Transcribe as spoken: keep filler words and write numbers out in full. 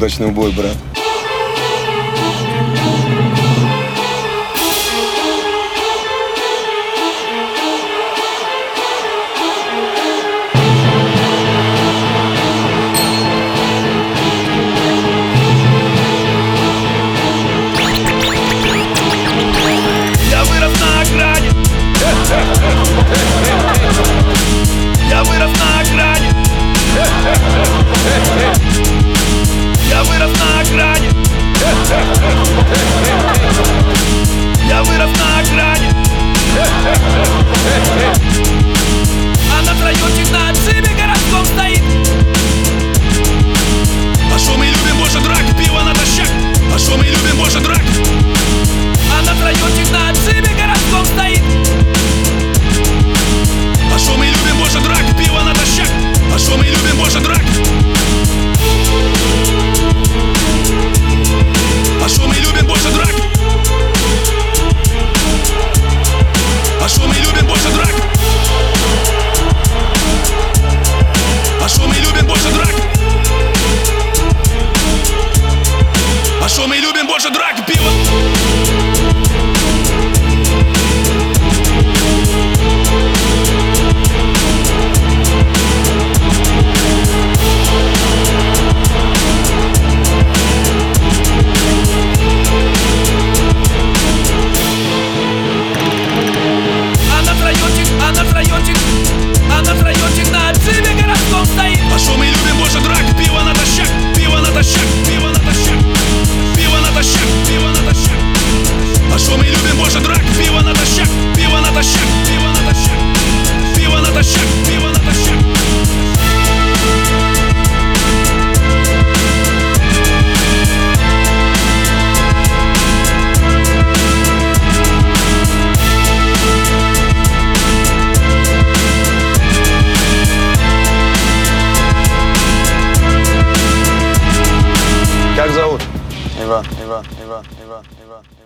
Удачный бой, брат. Я вырос на грани. Я вырос на грани. Я вырос на грани. Я вырос на грани. А наш райончик на отшибе городском стоит. А шо мы любим больше драк, пиво натощак. А шо мы любим больше драк. А наш райончик на отшибе городском стоит. А шо мы любим больше драк, пиво натощак. А шо мы любим больше драк. А шо мы любим больше драк. А шо мы любим больше драк. А шо мы любим больше драк. А шо мы любим больше драк, пиво. А наш райончик, а наш райончик, а наш райончик на отшибе городском стоит. А шо мы любим больше драк, пиво натощак, пиво натощак, пиво натощак, пиво натощак, пиво натощак. А шо мы любим больше драк, пиво натощак, пиво натощак, пиво натощак, пиво натощак, пиво натощак. Как зовут? Иван, Иван, Иван, Иван, Иван.